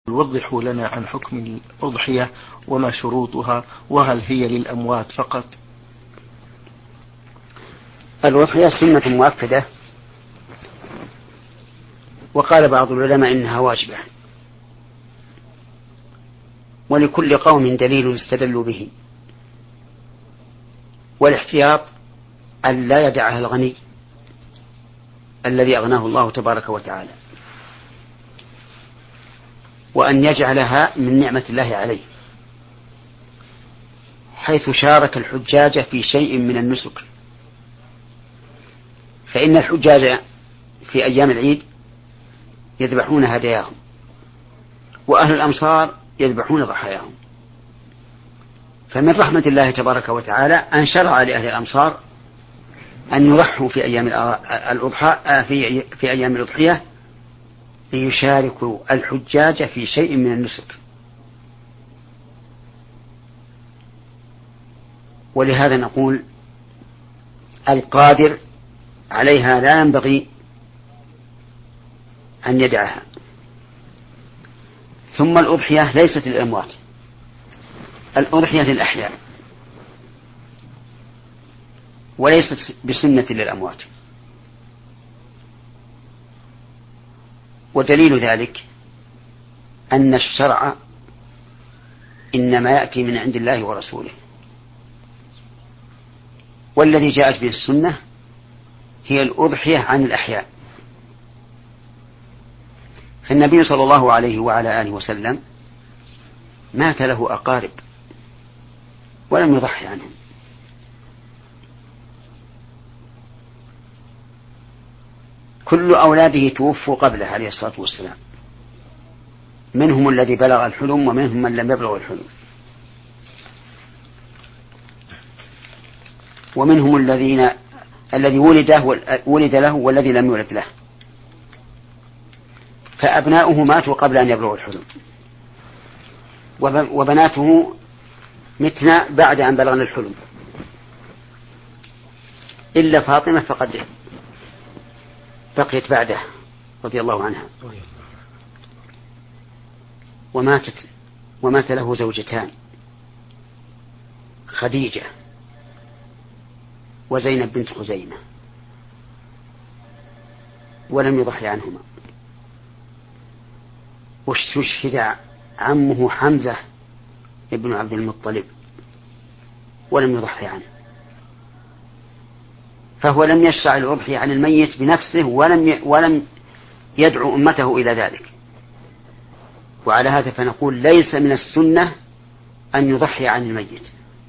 وضحوا لنا عن حكم الأضحية وما شروطها، وهل هي للأموات فقط؟ الأضحية سنة مؤكدة، وقال بعض العلماء إنها واجبة، ولكل قوم دليل استدلوا به. والاحتياط أن لا يدعها الغني الذي أغناه الله تبارك وتعالى، وأن يجعلها من نعمة الله عليه، حيث شارك الحجاج في شيء من النسك. فإن الحجاج في أيام العيد يذبحون هداياهم، وأهل الأمصار يذبحون ضحاياهم. فمن رحمة الله تبارك وتعالى أن شرع لأهل الأمصار أن يضحوا في أيام الأضحى في أيام الأضحية ليشاركوا الحجاج في شيء من النسك. ولهذا نقول القادر عليها لا ينبغي أن يدعها. ثم الأضحية ليست للأموات، الأضحية للأحياء، وليست بسنة للأموات. ودليل ذلك أن الشرع إنما يأتي من عند الله ورسوله، والذي جاءت به السنة هي الأضحية عن الأحياء. فالنبي صلى الله عليه وعلى آله وسلم مات له أقارب ولم يضحي عنهم، كل أولاده توفوا قبله عليه الصلاة والسلام، منهم الذي بلغ الحلم ومنهم من لم يبلغ الحلم، ومنهم الذي ولد له والذي لم يولد له، فأبناؤه ماتوا قبل أن يبلغوا الحلم، وبناته متنا بعد أن بلغنا الحلم، إلا فاطمة فقد بقيت بعده رضي الله عنها. ومات له زوجتان، خديجة وزينب بنت خزيمة، ولم يضحي عنهما. واستشهد عمه حمزة ابن عبد المطلب ولم يضحي عنه، فهو لم يشرع الأضحية عن الميت بنفسه ولم يدعو أمته إلى ذلك. وعلى هذا فنقول ليس من السنة أن يضحي عن الميت،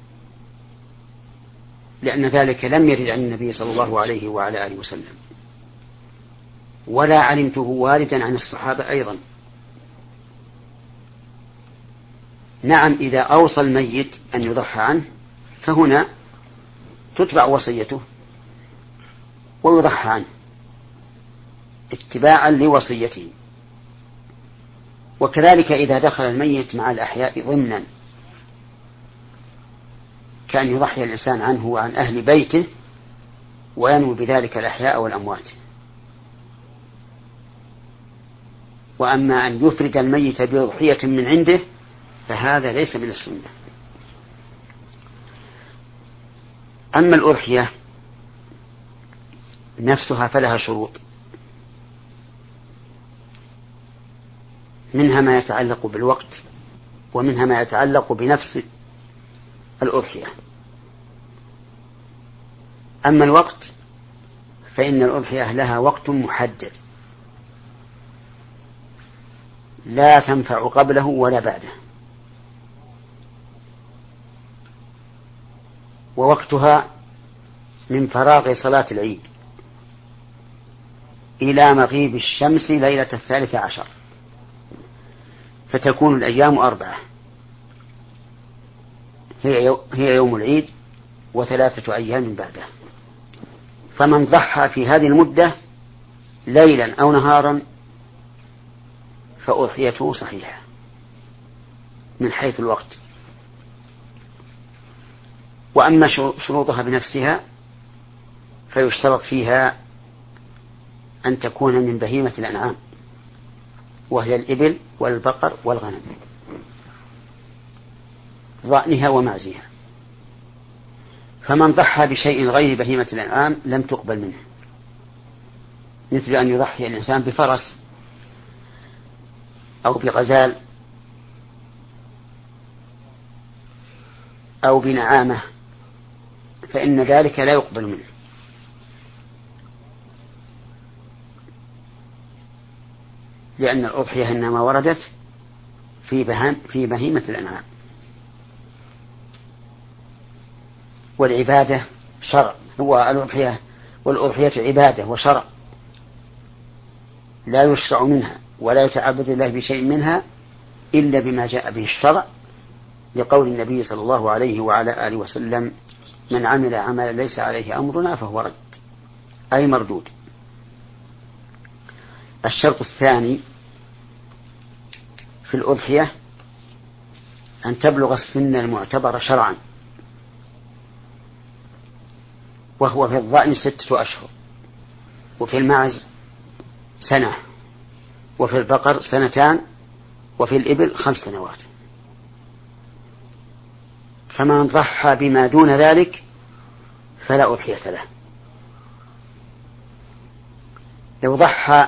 لأن ذلك لم يرد عن النبي صلى الله عليه وعلى آله وسلم، ولا علمته واردا عن الصحابة أيضا. نعم، إذا أوصى الميت أن يضحى عنه فهنا تتبع وصيته ويضحى عنه اتباعا لوصيته. وكذلك إذا دخل الميت مع الأحياء ضمنا، كان يضحي الإنسان عنه وعن أهل بيته وينوي بذلك الأحياء والأموات. وأما أن يفرد الميت بأضحية من عنده فهذا ليس من السنة. أما الأضحية نفسها فلها شروط، منها ما يتعلق بالوقت، ومنها ما يتعلق بنفس الأضحية. أما الوقت فإن الأضحية لها وقت محدد لا تنفع قبله ولا بعده، ووقتها من فراغ صلاة العيد إلى مغيب الشمس ليلة 13، فتكون الأيام 4، هي يوم العيد و3 أيام بعده. فمن ضحى في هذه المدة ليلا أو نهارا فأضحيته صحيحة من حيث الوقت. وأما شروطها بنفسها فيشترط فيها أن تكون من بهيمة الأنعام، وهي الإبل والبقر والغنم، ضأنها ومعزها. فمن ضحى بشيء غير بهيمة الأنعام لم تقبل منه، مثل أن يضحي الإنسان بفرس أو بغزال أو بنعامة، فإن ذلك لا يقبل منه، لأن الأضحية إنما وردت في بهيمة الأنعام. والعبادة شرع، والأضحية عبادة وشرع، لا يشرع منها ولا يتعبد الله بشيء منها إلا بما جاء به الشرع، لقول النبي صلى الله عليه وعلى آله وسلم: من عمل عملا ليس عليه أمرنا فهو رد، أي مردود. الشرط الثاني في الأضحية أن تبلغ السن المعتبر شرعا، وهو في الضأن 6 أشهر، وفي المعز 1 سنة، وفي البقر 2 سنين، وفي الإبل 5 سنوات. فمن ضحى بما دون ذلك فلا أضحية له. لو ضحى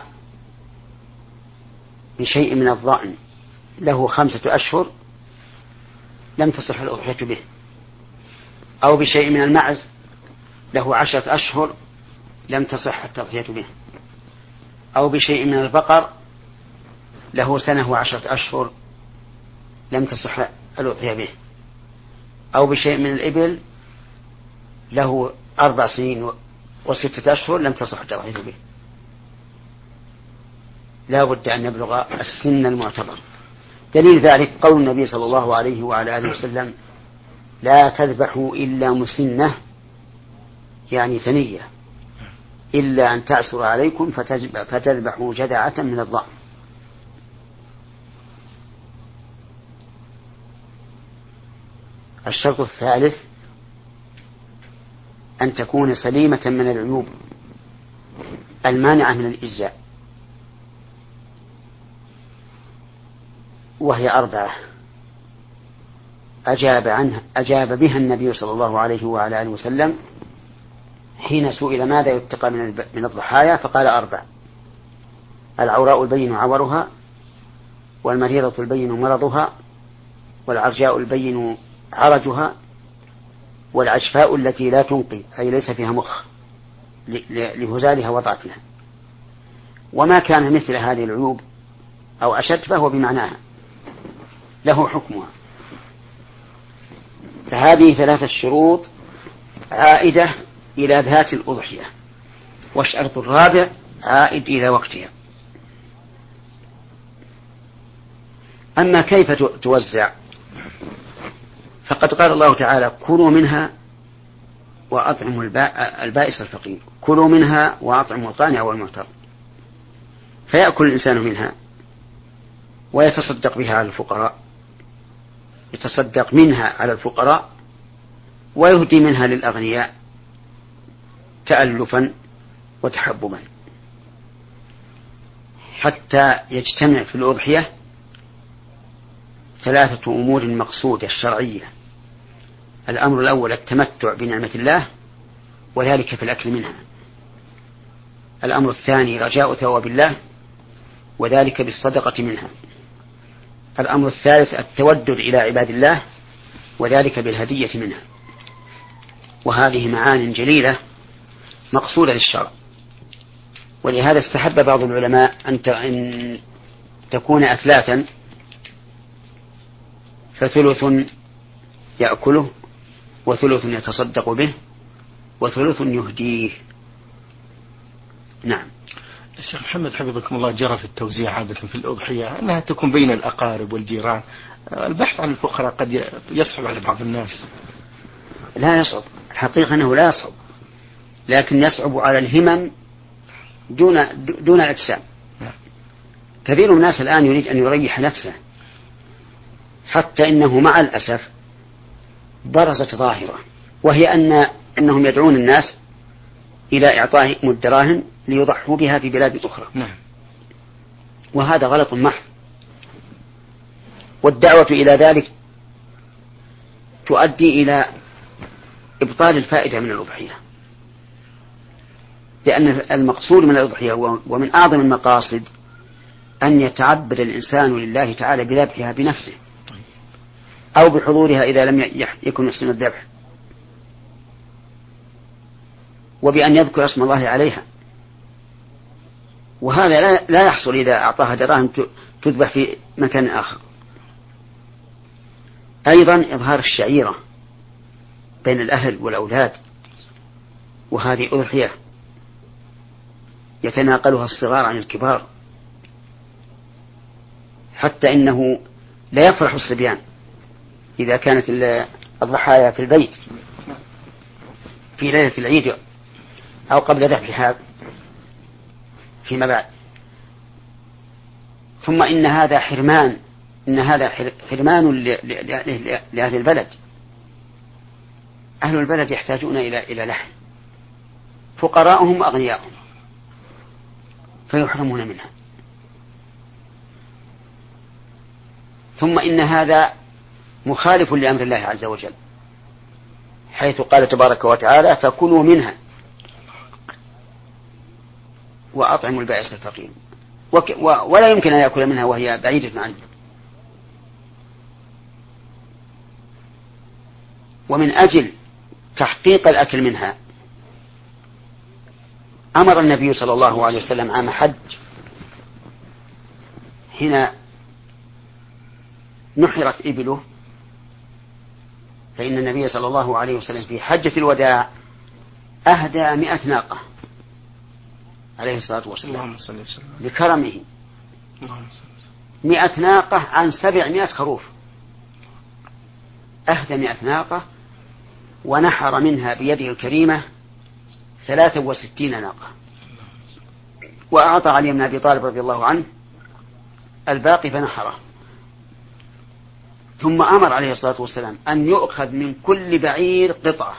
بشيء من الضأن له 5 أشهر لم تصح الأضحية به، أو بشيء من المعز له 10 أشهر لم تصح التضحية به، أو بشيء من البقر له 1 سنة و10 أشهر لم تصح الأضحية به، أو بشيء من الإبل له 4 سنين و6 أشهر لم تصح التضحية به. لا بد أن يبلغ السن المعتبر. دليل ذلك قول النبي صلى الله عليه وعلى آله وسلم: لا تذبحوا إلا مسنة، يعني ثنية، إلا أن تعسر عليكم فتذبحوا جذعة من الضأن. الشرط الثالث أن تكون سليمة من العيوب المانعة من الإجزاء، وهي 4 أجاب بها النبي صلى الله عليه وعلى آله وسلم حين سئل ماذا يتقى من الضحايا، فقال 4: العوراء البين عورها، والمريضة البين مرضها، والعرجاء البين عرجها، والعجفاء التي لا تنقي أي ليس فيها مخ لهزالها وضعفها. وما كان مثل هذه العيوب أو أشد فهو بمعناها، له حكمها. فهذه 3 شروط عائدة إلى ذات الأضحية، والشرط الرابع عائد إلى وقتها. أما كيف توزع، فقد قال الله تعالى: كلوا منها وأطعموا البائس الفقير، كلوا منها وأطعموا القانع والمعتر. فيأكل الإنسان منها ويتصدق بها على الفقراء، يتصدق منها على الفقراء ويهدي منها للأغنياء تألفا وتحببا، حتى يجتمع في الأضحية 3 أمور مقصودة الشرعية. الأمر الأول التمتع بنعمة الله، وذلك في الأكل منها. الأمر الثاني رجاء ثواب الله، وذلك بالصدقة منها. الأمر الثالث التودد إلى عباد الله، وذلك بالهدية منها. وهذه معان جليلة مقصودة للشرع، ولهذا استحب بعض العلماء أن تكون أثلاثا، فثلث يأكله، وثلث يتصدق به، وثلث يهديه. نعم. الشيخ محمد حفظكم الله، جرى في التوزيع عادة في الأضحية أنها تكون بين الأقارب والجيران. البحث عن الفقراء قد يصعب على بعض الناس. لا يصعب، الحقيقة أنه لا يصعب، لكن يصعب على الهمم دون الأجسام. كثير من الناس الآن يريد أن يريح نفسه، حتى إنه مع الأسف برزت ظاهرة، وهي أنهم يدعون الناس إلى إعطائهم الدراهم ليضحوا بها في بلاد أخرى. نعم. وهذا غلط محض، والدعوة إلى ذلك تؤدي إلى إبطال الفائدة من الأضحية، لأن المقصود من الأضحية ومن أعظم المقاصد أن يتعبد الإنسان لله تعالى بذبحها بنفسه أو بحضورها إذا لم يكن يحسن الذبح، وبأن يذكر اسم الله عليها. وهذا لا يحصل إذا أعطاها دراهم تذبح في مكان آخر. أيضا إظهار الشعيرة بين الأهل والأولاد، وهذه أضحية يتناقلها الصغار عن الكبار، حتى إنه لا يفرح الصبيان إذا كانت الضحايا في البيت في ليلة العيد أو قبل ذبحها فيما بعد. ثم إن هذا حرمان لأهل البلد. أهل البلد يحتاجون إلى لحم، فقراءهم وأغنياءهم، فيحرمون منها. ثم إن هذا مخالف لأمر الله عز وجل، حيث قال تبارك وتعالى: فكلوا منها وأطعموا البائس الفقير، ولا يمكن أن يأكل منها وهي بعيدة عنه. ومن أجل تحقيق الأكل منها أمر النبي صلى الله عليه وسلم عام حج حين نحرت إبله، فإن النبي صلى الله عليه وسلم في حجة الوداع أهدى 100 ناقة عليه الصلاة والسلام لكرمه، 100 ناقة عن 700 خروف. أهدى 100 ناقة ونحر منها بيده الكريمة 63 ناقة، وأعطى علي بن أبي طالب رضي الله عنه الباقي فنحره. ثم أمر عليه الصلاة والسلام أن يؤخذ من كل بعير قطعة،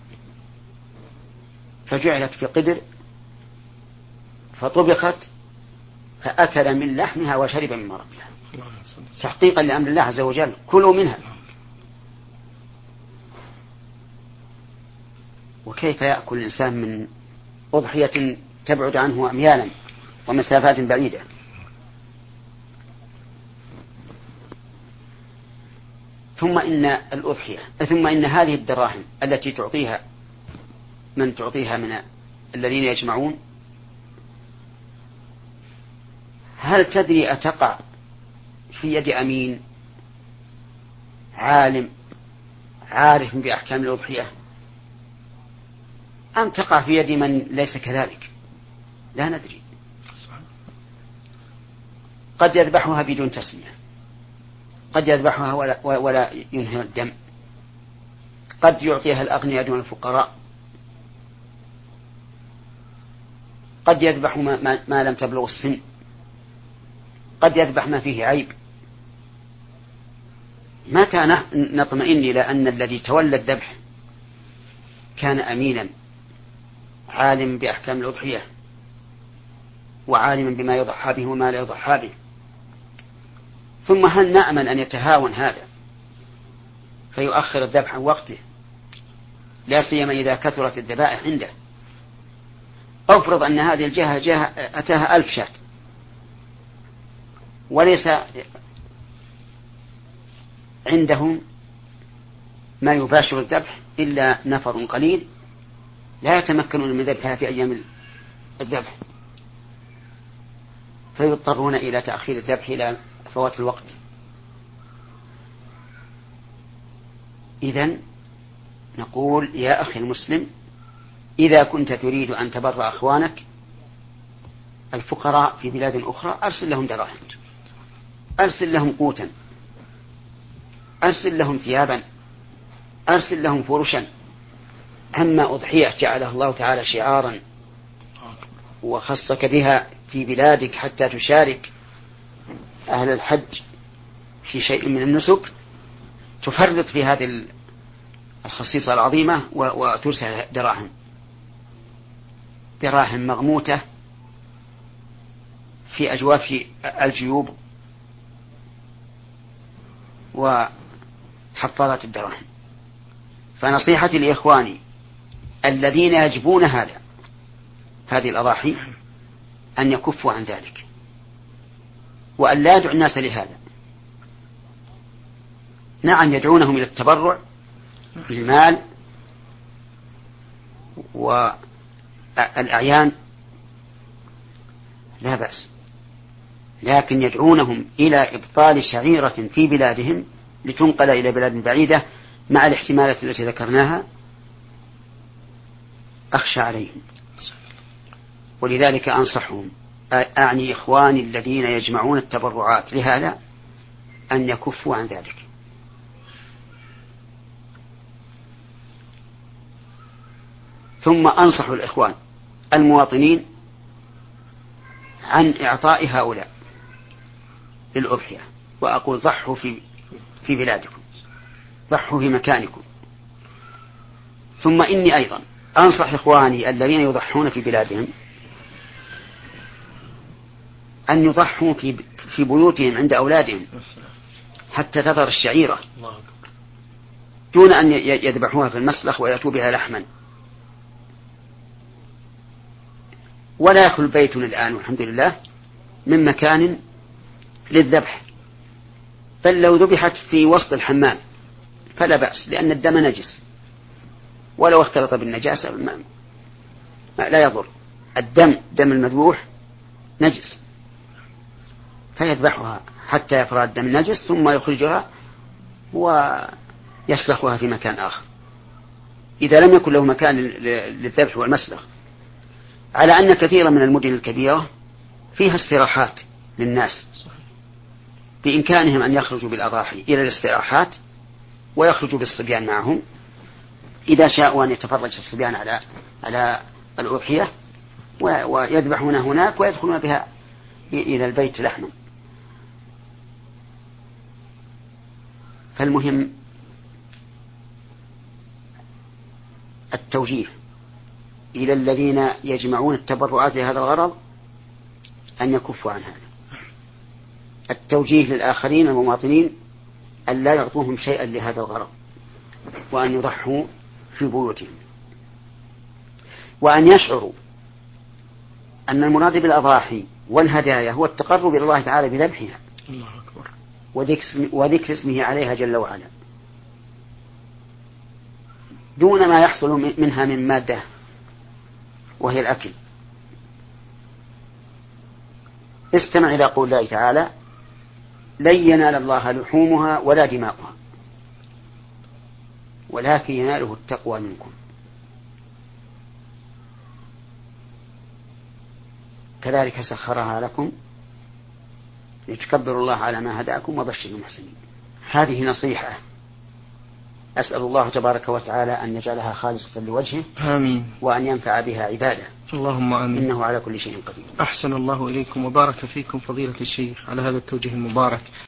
فجعلت في قدر فطبخت فأكل من لحمها وشرب من مرقها، تحقيقا لأمر الله عز وجل: كلوا منها. وكيف يأكل الإنسان من أضحية تبعد عنه أميالا ومسافات بعيدة؟ ثم إن هذه الدراهم التي تعطيها من تعطيها من الذين يجمعون، هل تدري أتقع في يد أمين عالم عارف بأحكام الأضحية أم تقع في يد من ليس كذلك؟ لا ندري. قد يذبحها بدون تسمية، قد يذبحها ولا ينهر الدم، قد يعطيها الأغنياء دون الفقراء، قد يذبح ما لم تبلغ السن، قد يذبح ما فيه عيب. متى نطمئن إلى أن الذي تولى الذبح كان أمينا عالم بأحكام الأضحية وعالما بما يضحى به وما لا يضحى به؟ ثم هل نأمن أن يتهاون هذا فيؤخر الذبح عن وقته، لا سيما إذا كثرت الذبائح عنده؟ أفرض أن هذه الجهة أتاها 1000 شاة وليس عندهم ما يباشر الذبح إلا نفر قليل لا يتمكنون من ذبحها في أيام الذبح، فيضطرون إلى تأخير الذبح إلى فوات الوقت. إذن نقول: يا أخي المسلم، إذا كنت تريد أن تبر أخوانك الفقراء في بلاد أخرى أرسل لهم دراهم، أرسل لهم قوتا، أرسل لهم ثيابا، أرسل لهم فرشا. أما أضحية جعلها الله تعالى شعارا وخصك بها في بلادك حتى تشارك أهل الحج في شيء من النسك، تفرط في هذه الخصيصة العظيمة وترسل دراهم مغموتة في أجواف الجيوب وحفاظات الدراهم. فنصيحتي لإخواني الذين يجبون هذه الأضاحي أن يكفوا عن ذلك، وأن لا يدعو الناس لهذا. نعم يدعونهم إلى التبرع بالمال والأعيان لا بأس، لكن يدعونهم إلى إبطال شعيرة في بلادهم لتنقل إلى بلاد بعيدة مع الاحتمالات التي ذكرناها، أخشى عليهم. ولذلك أنصحهم، أعني إخواني الذين يجمعون التبرعات لهذا، أن يكفوا عن ذلك. ثم أنصح الإخوان المواطنين عن إعطاء هؤلاء للأضحية، وأقول ضحوا في بلادكم، ضحوا في مكانكم. ثم إني أيضا أنصح إخواني الذين يضحون في بلادهم أن يضحوا في بيوتهم عند أولادهم حتى تظهر الشعيرة، دون أن يذبحوها في المسلخ ويأتوا بها لحما. ولا يخلو بيت الآن والحمد لله من مكان للذبح، بل لو ذبحت في وسط الحمام فلا بأس، لأن الدم نجس، ولو اختلط بالنجاسة لا يضر. دم المذبوح نجس، فيذبحها حتى يفرغ الدم النجس ثم يخرجها ويسلخها في مكان آخر إذا لم يكن له مكان للذبح والمسلخ. على أن كثيرا من المدن الكبيرة فيها استراحات للناس، بإمكانهم أن يخرجوا بالأضاحي إلى الاستراحات ويخرجوا بالصبيان معهم إذا شاءوا أن يتفرج الصبيان على الأضحية، ويذبحون هناك ويدخلون بها إلى البيت لحما. فالمهم التوجيه إلى الذين يجمعون التبرعات لهذا الغرض أن يكفوا عن هذا. التوجيه للآخرين المواطنين أن لا يعطوهم شيئا لهذا الغرض، وأن يضحوا في بيوتهم، وأن يشعروا أن المراد بالأضاحي والهدايا هو التقرب إلى الله تعالى بذبحها وذكر اسمه عليها جل وعلا، دون ما يحصل منها من مادة وهي الأكل. استمع إلى قول الله تعالى: لن ينال الله لحومها ولا دماؤها ولكن يناله التقوى منكم. كذلك سخرها لكم لتكبروا الله على ما هداكم وبشر المحسنين. هذه نصيحة أسأل الله تبارك وتعالى أن يجعلها خالصة لوجهه، آمين، وأن ينفع بها عباده، اللهم آمين، إنه على كل شيء قدير. أحسن الله إليكم وبارك فيكم فضيلة الشيخ على هذا التوجيه المبارك.